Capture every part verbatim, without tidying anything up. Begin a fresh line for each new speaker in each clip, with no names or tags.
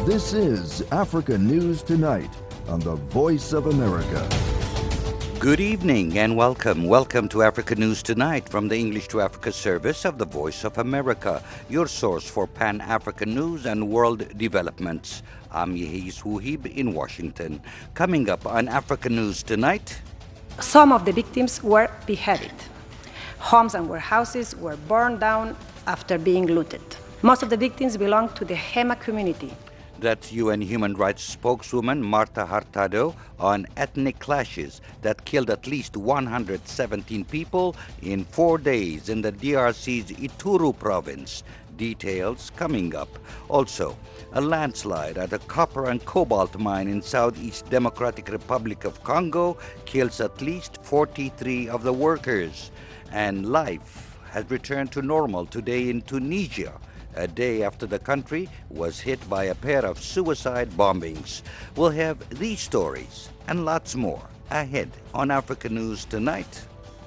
This is Africa News Tonight on the Voice of America.
Good evening and welcome. Welcome to Africa News Tonight from the English to Africa service of the Voice of America, your source for Pan-African news and world developments. I'm Yehis Wuhib in Washington. Coming up on Africa News Tonight.
Some of the victims were beheaded. Homes and warehouses were burned down after being looted. Most of the victims belonged to the Hema community.
That's U N Human Rights spokeswoman Marta Hurtado on ethnic clashes that killed at least one hundred seventeen people in four days in the D R C's Ituri province. Details coming up. Also, a landslide at a copper and cobalt mine in Southeast Democratic Republic of Congo kills at least forty-three of the workers. And life has returned to normal today in Tunisia, a day after the country was hit by a pair of suicide bombings. We'll have these stories and lots more ahead on Africa News Tonight.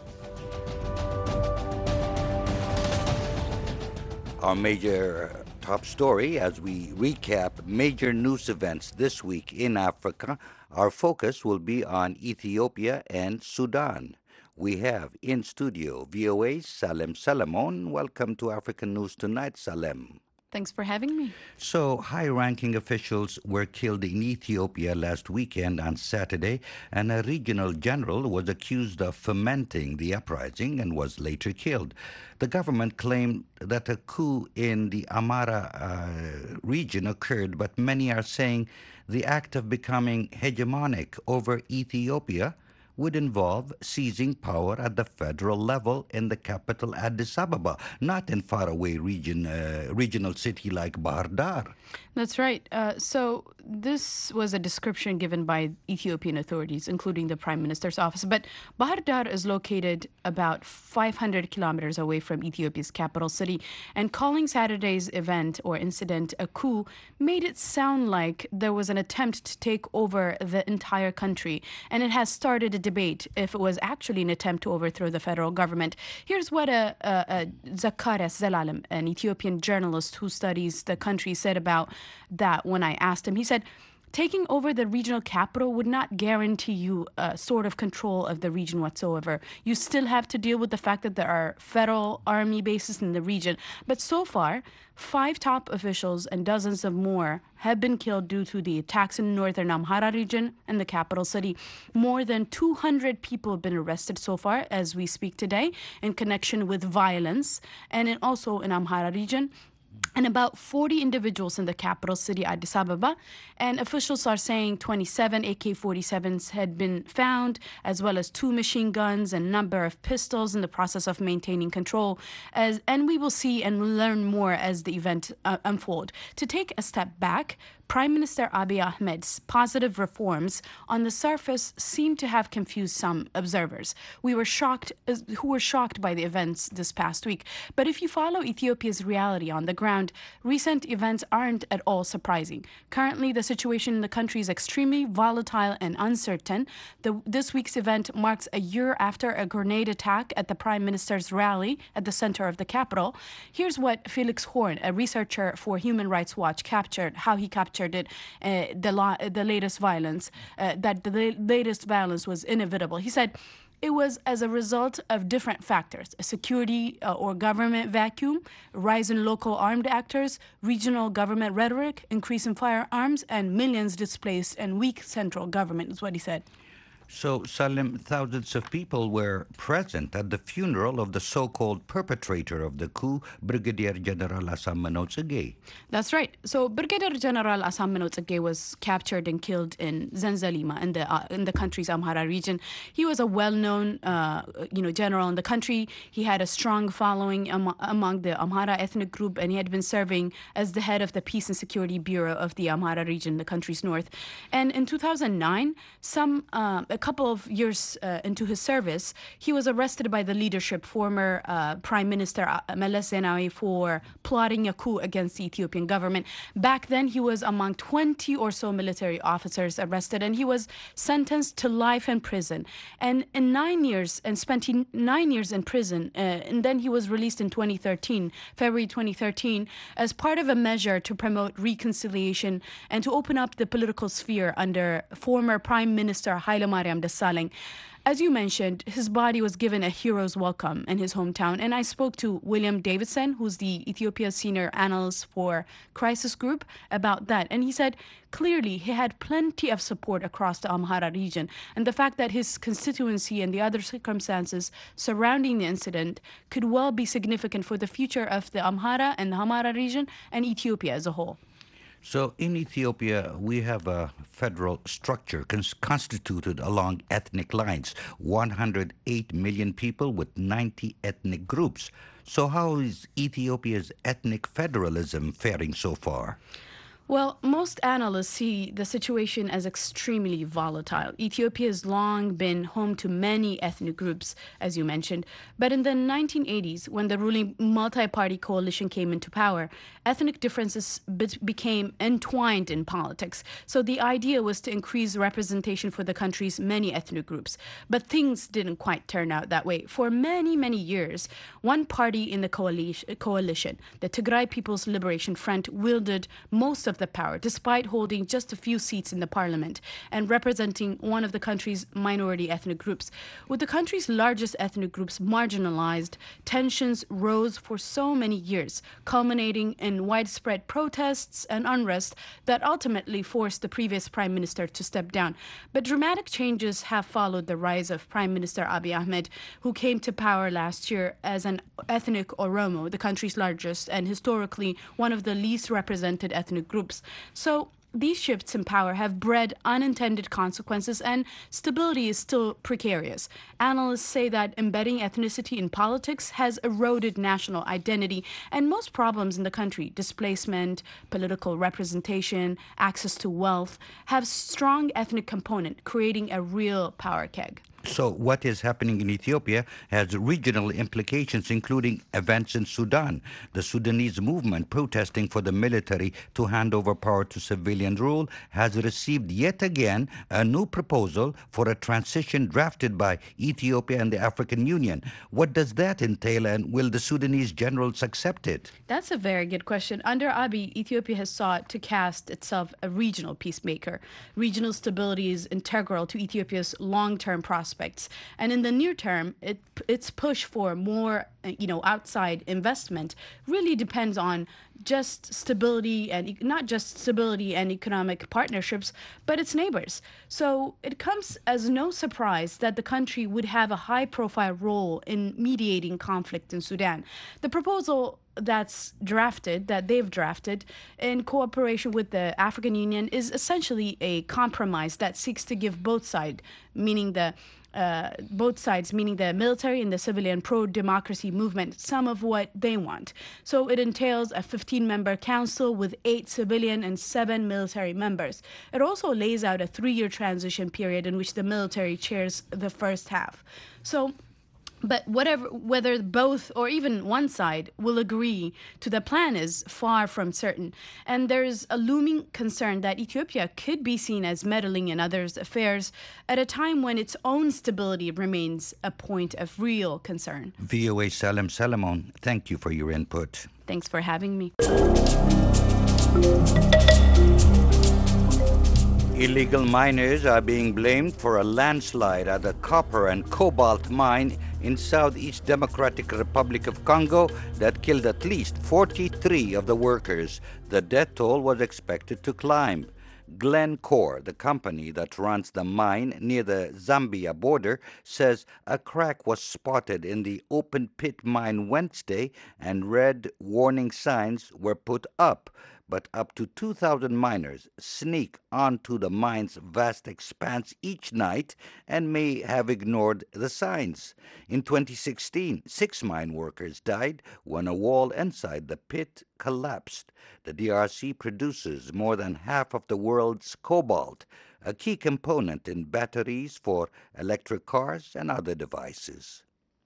Our major top story as we recap major news events this week in Africa, our focus will be on Ethiopia and Sudan. We have in studio V O A's Salem Salamon. Welcome to African News Tonight, Salem.
Thanks for having me.
So, high-ranking officials were killed in Ethiopia last weekend on Saturday, and a regional general was accused of fomenting the uprising and was later killed. The government claimed that a coup in the Amhara uh, region occurred, but many are saying the act of becoming hegemonic over Ethiopia would involve seizing power at the federal level in the capital Addis Ababa, not in faraway region, uh, regional city like Bahir Dar.
That's right. Uh, so this was a description given by Ethiopian authorities, including the Prime Minister's office. But Bahir Dar is located about five hundred kilometers away from Ethiopia's capital city. And calling Saturday's event or incident a coup made it sound like there was an attempt to take over the entire country. And it has started a debate if it was actually an attempt to overthrow the federal government. Here's what a, a, a Zacharias Zelalem, an Ethiopian journalist who studies the country, said about that when I asked him. He said, taking over the regional capital would not guarantee you a sort of control of the region whatsoever. You still have to deal with the fact that there are federal army bases in the region. But so far, five top officials and dozens of more have been killed due to the attacks in northern Amhara region and the capital city. More than two hundred people have been arrested so far as we speak today in connection with violence, and in also in Amhara region, and about forty individuals in the capital city, Addis Ababa. And officials are saying twenty-seven A K forty-sevens had been found, as well as two machine guns and a number of pistols in the process of maintaining control. As, and we will see and learn more as the event uh, unfold. To take a step back, Prime Minister Abiy Ahmed's positive reforms on the surface seem to have confused some observers. We were shocked, uh, who were shocked by the events this past week. But if you follow Ethiopia's reality on the ground, recent events aren't at all surprising. Currently, the situation in the country is extremely volatile and uncertain. The, this week's event marks a year after a grenade attack at the Prime Minister's rally at the center of the capital. Here's what Felix Horn, a researcher for Human Rights Watch, captured, how he captured it, uh, the, la- the latest violence, uh, that the la- latest violence was inevitable. He said, it was as a result of different factors: a security uh, or government vacuum, rise in local armed actors, regional government rhetoric, increase in firearms, and millions displaced and weak central government, is what he said.
So, Salim, thousands of people were present at the funeral of the so-called perpetrator of the coup, Brigadier General Asamoah Tsege.
That's right. So, Brigadier General Asamoah Tsege was captured and killed in Zenzalima, in the uh, in the country's Amhara region. He was a well-known, uh, you know, general in the country. He had a strong following am- among the Amhara ethnic group, and he had been serving as the head of the Peace and Security Bureau of the Amhara region, the country's north. And in two thousand nine, some uh, a couple of years uh, into his service, he was arrested by the leadership, former uh, Prime Minister Meles Zenawi, for plotting a coup against the Ethiopian government. Back then, he was among twenty or so military officers arrested, and he was sentenced to life in prison. And in nine years, and spent nine years in prison, uh, and then he was released in twenty thirteen, February twenty thirteen, as part of a measure to promote reconciliation and to open up the political sphere under former Prime Minister Hailemariam Desalegn. As you mentioned, his body was given a hero's welcome in his hometown. And I spoke to William Davidson, who's the Ethiopia senior analyst for Crisis Group, about that. And he said, clearly, he had plenty of support across the Amhara region. And the fact that his constituency and the other circumstances surrounding the incident could well be significant for the future of the Amhara and the Amhara region and Ethiopia as a whole.
So in Ethiopia, we have a federal structure cons- constituted along ethnic lines, one hundred eight million people with ninety ethnic groups. So how is Ethiopia's ethnic federalism faring so far?
Well, most analysts see the situation as extremely volatile. Ethiopia has long been home to many ethnic groups, as you mentioned. But in the nineteen eighties, when the ruling multi-party coalition came into power, ethnic differences be- became entwined in politics. So the idea was to increase representation for the country's many ethnic groups. But things didn't quite turn out that way. For many, many years, one party in the coalition, coalition the Tigray People's Liberation Front, wielded most of the power, despite holding just a few seats in the parliament and representing one of the country's minority ethnic groups. With the country's largest ethnic groups marginalized, tensions rose for so many years, culminating in widespread protests and unrest that ultimately forced the previous prime minister to step down. But dramatic changes have followed the rise of Prime Minister Abiy Ahmed, who came to power last year as an ethnic Oromo, the country's largest and historically one of the least represented ethnic groups. So these shifts in power have bred unintended consequences, and stability is still precarious. Analysts say that embedding ethnicity in politics has eroded national identity, and most problems in the country, displacement, political representation, access to wealth, have strong ethnic component, creating a real power keg.
So what is happening in Ethiopia has regional implications, including events in Sudan. The Sudanese movement protesting for the military to hand over power to civilian rule has received yet again a new proposal for a transition drafted by Ethiopia and the African Union. What does that entail, and will the Sudanese generals accept it?
That's a very good question. Under Abiy, Ethiopia has sought to cast itself a regional peacemaker. Regional stability is integral to Ethiopia's long-term prospects. And in the near term, it, its push for more, you know, outside investment really depends on just stability, and not just stability and economic partnerships, but its neighbors. So it comes as no surprise that the country would have a high-profile role in mediating conflict in Sudan. The proposal that's drafted, that they've drafted in cooperation with the African Union, is essentially a compromise that seeks to give both sides, meaning the Uh, both sides, meaning the military and the civilian pro-democracy movement, some of what they want. So it entails a fifteen-member council with eight civilian and seven military members. It also lays out a three-year transition period in which the military chairs the first half. So But whatever, whether both or even one side will agree to the plan is far from certain. And there's a looming concern that Ethiopia could be seen as meddling in others' affairs at a time when its own stability remains a point of real concern.
V O A Salem Salamon, thank you for your input.
Thanks for having me.
Illegal miners are being blamed for a landslide at a copper and cobalt mine in Southeast Democratic Republic of Congo that killed at least forty-three of the workers. The death toll was expected to climb. Glencore, the company that runs the mine near the Zambia border, says a crack was spotted in the open pit mine Wednesday and red warning signs were put up. but up to two thousand miners sneak onto the mine's vast expanse each night and may have ignored the signs. In twenty sixteen, six mine workers died when a wall inside the pit collapsed. The D R C produces more than half of the world's cobalt, a key component in batteries for electric cars and other devices.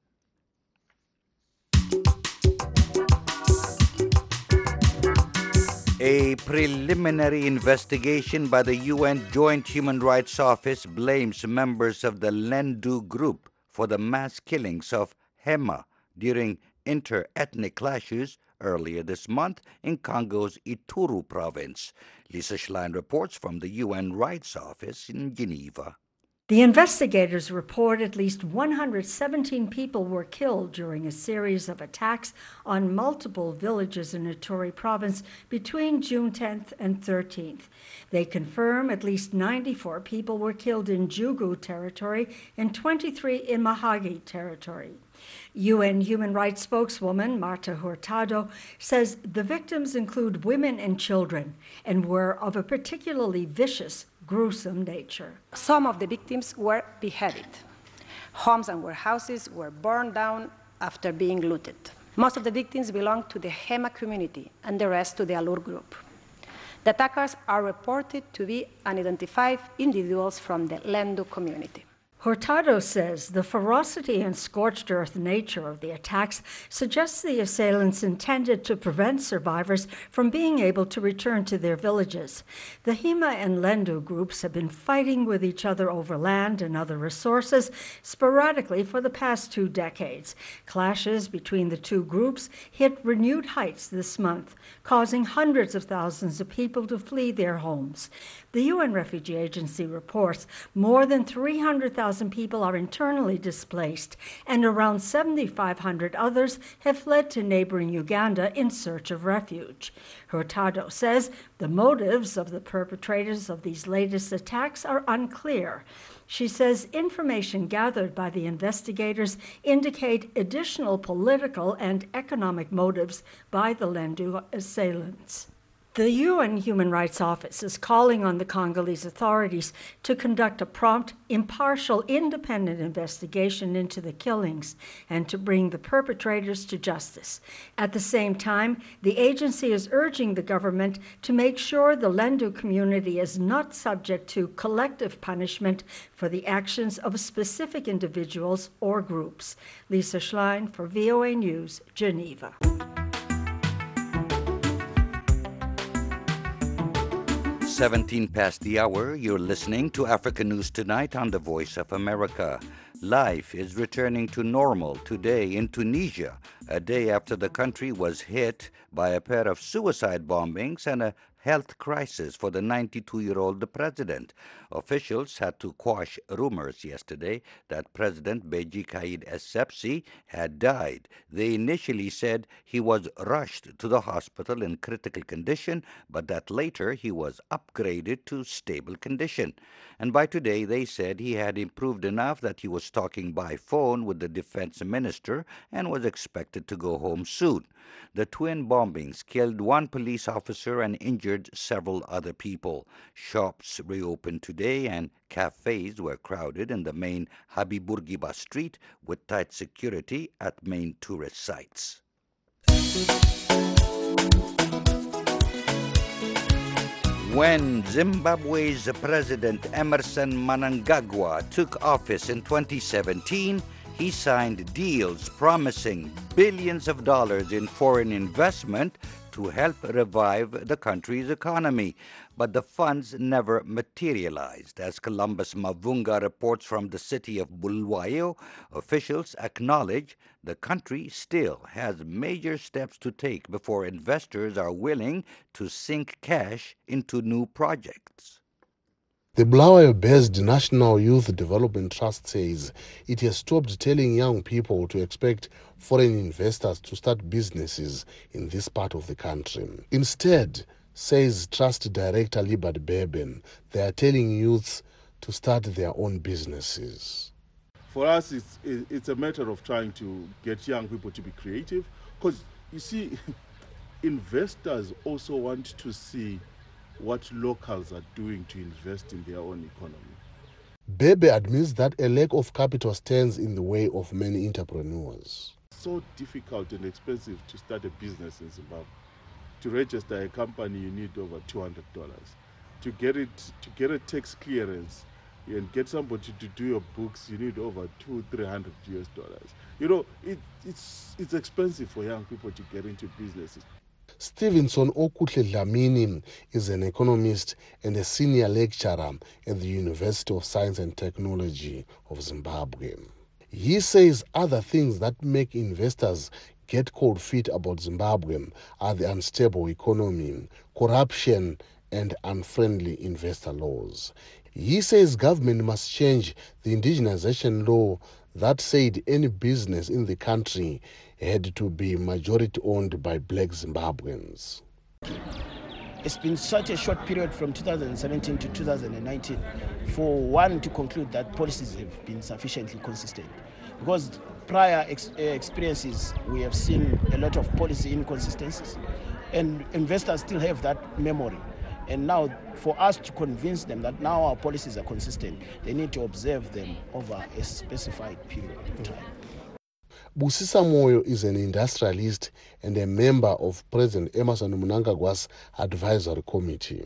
A preliminary investigation by the U N Joint Human Rights Office blames members of the Lendu group for the mass killings of Hema during inter-ethnic clashes earlier this month in Congo's Ituri province. Lisa Schlein reports from the U N Rights Office in Geneva.
The investigators report at least one hundred seventeen people were killed during a series of attacks on multiple villages in Ituri province between June tenth and thirteenth. They confirm at least ninety-four people were killed in Jugu territory and twenty-three in Mahagi territory. U N Human Rights spokeswoman Marta Hurtado says the victims include women and children and were of a particularly vicious, gruesome nature.
Some of the victims were beheaded. Homes and warehouses were burned down after being looted. Most of the victims belong to the Hema community and the rest to the Alur group. The attackers are reported to be unidentified individuals from the Lendu community.
Hurtado says the ferocity and scorched earth nature of the attacks suggests the assailants intended to prevent survivors from being able to return to their villages. The Hema and Lendu groups have been fighting with each other over land and other resources sporadically for the past two decades. Clashes between the two groups hit renewed heights this month, causing hundreds of thousands of people to flee their homes. The U N Refugee Agency reports more than three hundred thousand people are internally displaced, and around seven thousand five hundred others have fled to neighboring Uganda in search of refuge. Hurtado says the motives of the perpetrators of these latest attacks are unclear. She says information gathered by the investigators indicate additional political and economic motives by the Lendu assailants. The U N Human Rights Office is calling on the Congolese authorities to conduct a prompt, impartial, independent investigation into the killings and to bring the perpetrators to justice. At the same time, the agency is urging the government to make sure the Lendu community is not subject to collective punishment for the actions of specific individuals or groups. Lisa Schlein for V O A News, Geneva.
seventeen past the hour, you're listening to Africa News Tonight on the Voice of America. Life is returning to normal today in Tunisia, a day after the country was hit by a pair of suicide bombings and a health crisis for the ninety-two-year-old president. Officials had to quash rumors yesterday that President Beji Caid Essebsi had died. They initially said he was rushed to the hospital in critical condition, but that later he was upgraded to stable condition. And by today, they said he had improved enough that he was talking by phone with the defense minister and was expected to go home soon. The twin bombings killed one police officer and injured several other people. Shops reopened today and cafes were crowded in the main Habib Bourguiba street with tight security at main tourist sites. When Zimbabwe's President Emmerson Mnangagwa took office in twenty seventeen, he signed deals promising billions of dollars in foreign investment to help revive the country's economy. But the funds never materialized. As Columbus Mavunga reports from the city of Bulawayo, officials acknowledge the country still has major steps to take before investors are willing to sink cash into new projects.
The Bulawayo-based National Youth Development Trust says it has stopped telling young people to expect foreign investors to start businesses in this part of the country. Instead, says Trust Director Libert Beben, they are telling youths to start their own businesses.
For us, it's, it's a matter of trying to get young people to be creative, because you see, investors also want to see what locals are doing to invest in their own economy.
Bebe admits that a lack of capital stands in the way of many entrepreneurs.
It's so difficult and expensive to start a business in Zimbabwe. To register a company, you need over two hundred dollars. To get it, to get a tax clearance and get somebody to do your books, you need over two, three hundred U S dollars. You know, it, it's it's expensive for young people to get into businesses.
Stevenson Okuhle Dlamini is an economist and a senior lecturer at the University of Science and Technology of Zimbabwe. He says other things that make investors get cold feet about Zimbabwe are the unstable economy, corruption, and unfriendly investor laws. He says government must change the indigenization law that said any business in the country had to be majority owned by black Zimbabweans.
It's been such a short period from two thousand seventeen to two thousand nineteen for one to conclude that policies have been sufficiently consistent. Because prior ex- experiences, we have seen a lot of policy inconsistencies, and investors still have that memory. And now, for us to convince them that now our policies are consistent, they need to observe them over a specified period of time.
Busisa Moyo is an industrialist and a member of President Emmerson Mnangagwa's advisory committee.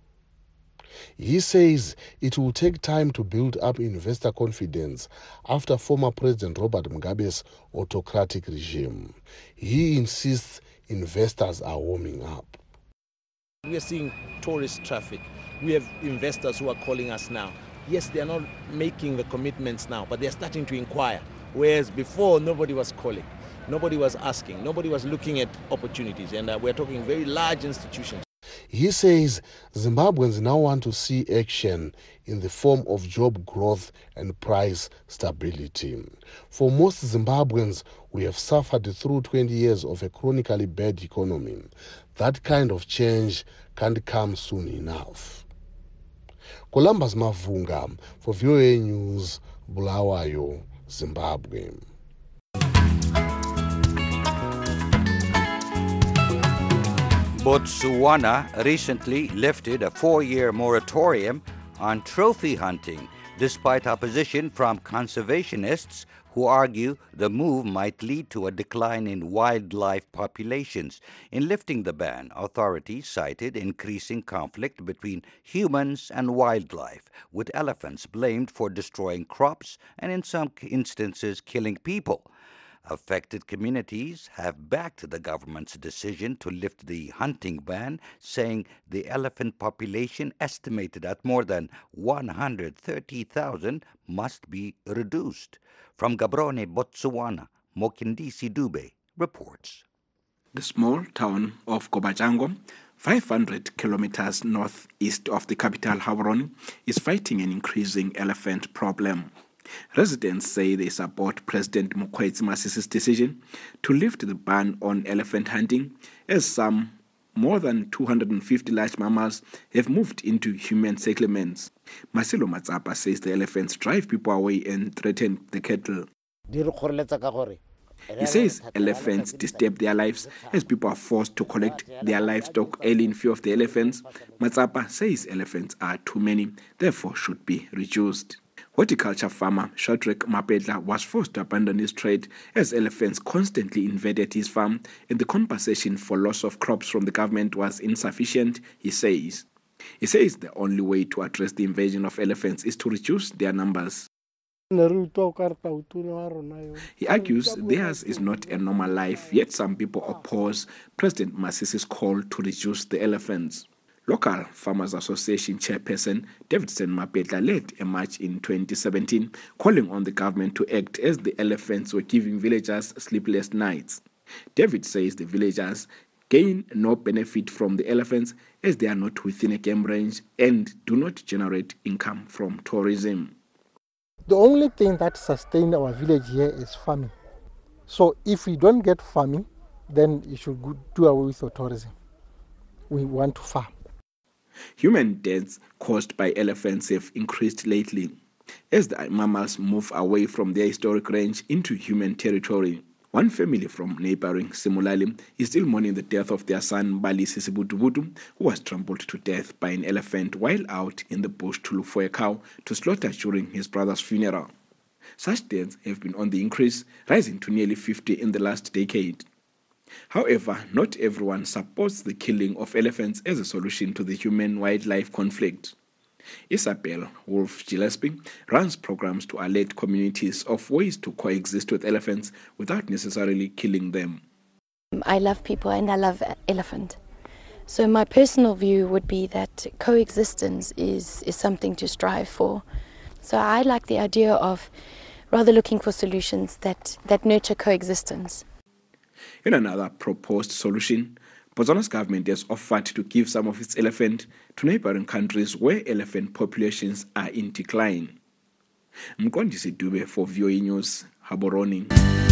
He says it will take time to build up investor confidence after former President Robert Mugabe's autocratic regime. He insists investors are warming up.
We are seeing tourist traffic. We have investors who are calling us now. Yes, they are not making the commitments now, but they are starting to inquire. Whereas before, nobody was calling, nobody was asking, nobody was looking at opportunities. And uh, we're talking very large institutions.
He says Zimbabweans now want to see action in the form of job growth and price stability. For most Zimbabweans, we have suffered through twenty years of a chronically bad economy. That kind of change can't come soon enough. Columbus Mavunga for V O A News, Bulawayo, Zimbabwe.
Botswana recently lifted a four-year moratorium on trophy hunting, despite opposition from conservationists who argue the move might lead to a decline in wildlife populations. In lifting the ban, authorities cited increasing conflict between humans and wildlife, with elephants blamed for destroying crops and in some instances killing people. Affected communities have backed the government's decision to lift the hunting ban, saying the elephant population, estimated at more than one hundred thirty thousand, must be reduced. From Gaborone, Botswana, Mokindisi Dube reports.
The small town of Kobajango, five hundred kilometers northeast of the capital Gaborone, is fighting an increasing elephant problem. Residents say they support President Mokgweetsi Masisi's decision to lift the ban on elephant hunting, as some more than two hundred fifty large mammals have moved into human settlements. Marcelo Matsapa says the elephants drive people away and threaten the cattle. He says elephants disturb their lives as people are forced to collect their livestock early in fear of the elephants. Matsapa says elephants are too many, therefore should be reduced. Horticulture farmer Shadrack Mapedla was forced to abandon his trade as elephants constantly invaded his farm and the compensation for loss of crops from the government was insufficient, he says. He says the only way to address the invasion of elephants is to reduce their numbers. He argues theirs is not a normal life, yet some people oppose President Masisi's call to reduce the elephants. Local Farmers Association chairperson Davidson Mapedla led a march in twenty seventeen calling on the government to act as the elephants were giving villagers sleepless nights. David says the villagers gain no benefit from the elephants as they are not within a game range and do not generate income from tourism.
The only thing that sustains our village here is farming. So if we don't get farming, then you should do away with the tourism. We want to farm.
Human deaths caused by elephants have increased lately as the mammals move away from their historic range into human territory. One family from neighboring Simulali is still mourning the death of their son Bali Sisibutubutu, who was trampled to death by an elephant while out in the bush to look for a cow to slaughter during his brother's funeral. Such deaths have been on the increase, rising to nearly fifty in the last decade. However, not everyone supports the killing of elephants as a solution to the human-wildlife conflict. Isabel Wolf Gillespie runs programs to alert communities of ways to coexist with elephants without necessarily killing them.
I love people and I love elephant. So my personal view would be that coexistence is, is something to strive for. So I like the idea of rather looking for solutions that, that nurture coexistence.
In another proposed solution, Botswana's government has offered to give some of its elephant to neighboring countries where elephant populations are in decline. Mkondisi Dube for V O A News, Gaborone.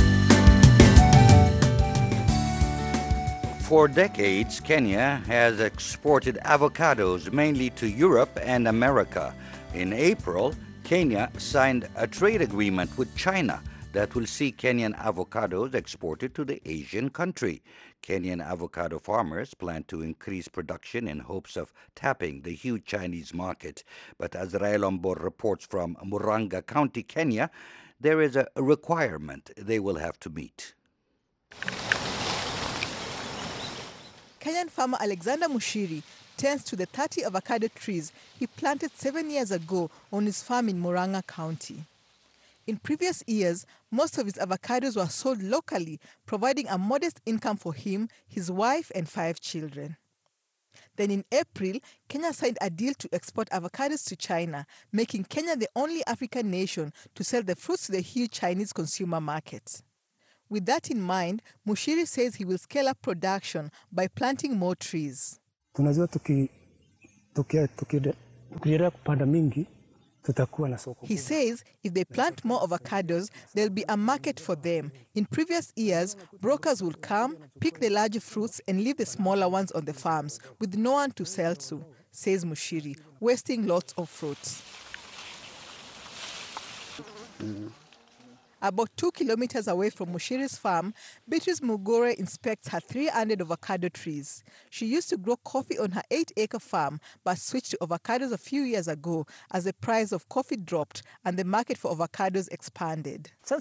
For decades, Kenya has exported avocados mainly to Europe and America. In April, Kenya signed a trade agreement with China that will see Kenyan avocados exported to the Asian country. Kenyan avocado farmers plan to increase production in hopes of tapping the huge Chinese market. But as Rael Ombor reports from Murang'a County, Kenya, there is a requirement they will have to meet.
Kenyan farmer Alexander Mushiri tends to the thirty avocado trees he planted seven years ago on his farm in Murang'a County. In previous years, most of his avocados were sold locally, providing a modest income for him, his wife, and five children. Then in April, Kenya signed a deal to export avocados to China, making Kenya the only African nation to sell the fruits to the huge Chinese consumer market. With that in mind, Mushiri says he will scale up production by planting more trees.
Tunajua tuki tukiendelea kupanda mingi.
He says if they plant more avocados, there'll be a market for them. In previous years, brokers will come, pick the larger fruits and leave the smaller ones on the farms with no one to sell to, says Mushiri, wasting lots of fruits. Mm. About two kilometers away from Mushiri's farm, Beatrice Mugore inspects her three hundred avocado trees. She used to grow coffee on her eight-acre farm, but switched to avocados a few years ago as the price of coffee dropped and the market for avocados expanded. Her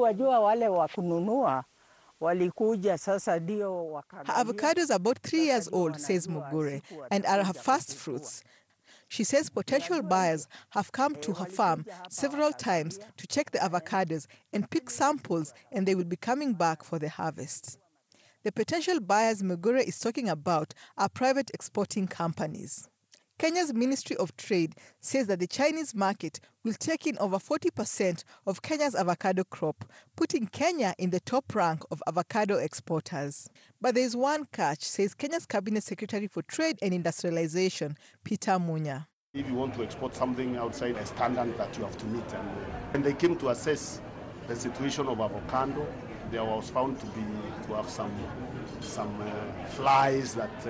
avocados are about three years old, says Mugore, and are her first fruits. She says potential buyers have come to her farm several times to check the avocados and pick samples, and they will be coming back for the harvest. The potential buyers Mugore is talking about are private exporting companies. Kenya's Ministry of Trade says that the Chinese market will take in over forty percent of Kenya's avocado crop, putting Kenya in the top rank of avocado exporters. But there is one catch, says Kenya's Cabinet Secretary for Trade and Industrialization, Peter Munya.
If you want to export something outside a standard that you have to meet, and when they came to assess the situation of avocado, there was found to be to have some some uh, flies that uh,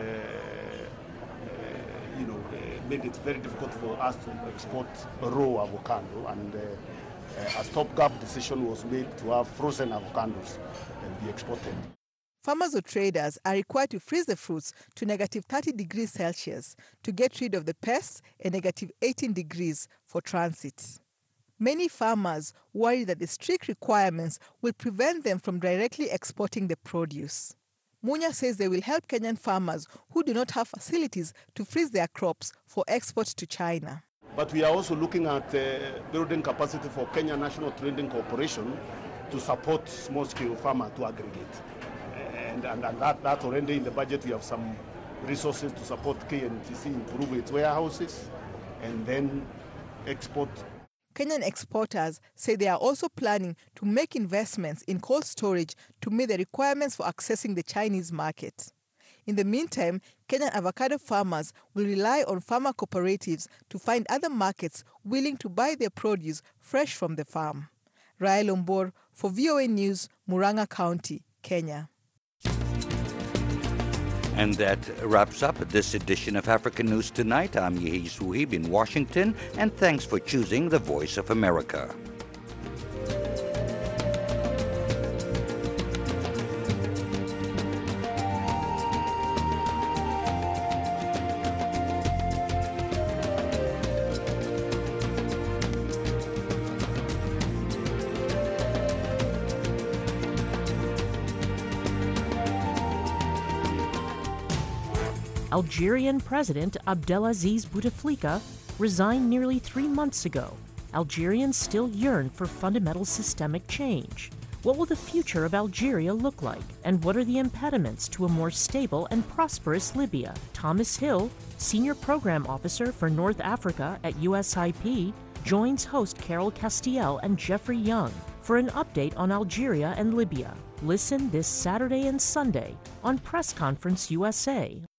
uh, you know uh, made it very difficult for us to export raw avocado, and uh, uh, a stopgap decision was made to have frozen avocados and be exported.
Farmers or traders are required to freeze the fruits to negative thirty degrees Celsius to get rid of the pests and negative eighteen degrees for transit. Many farmers worry that the strict requirements will prevent them from directly exporting the produce. Munya says they will help Kenyan farmers who do not have facilities to freeze their crops for export to China.
But we are also looking at uh, building capacity for Kenya National Trading Corporation to support small-scale farmers to aggregate. And, and, and that, that already in the budget we have some resources to support K N T C, improve its warehouses, and then export.
Kenyan exporters say they are also planning to make investments in cold storage to meet the requirements for accessing the Chinese market. In the meantime, Kenyan avocado farmers will rely on farmer cooperatives to find other markets willing to buy their produce fresh from the farm. Rael Ombor for V O A News, Murang'a County, Kenya.
And that wraps up this edition of African News Tonight. I'm Yehi Suhib in Washington, and thanks for choosing the Voice of America.
Algerian President Abdelaziz Bouteflika resigned nearly three months ago. Algerians still yearn for fundamental systemic change. What will the future of Algeria look like? And what are the impediments to a more stable and prosperous Libya? Thomas Hill, Senior Program Officer for North Africa at U S I P, joins host Carol Castiel and Jeffrey Young for an update on Algeria and Libya. Listen this Saturday and Sunday on Press Conference U S A.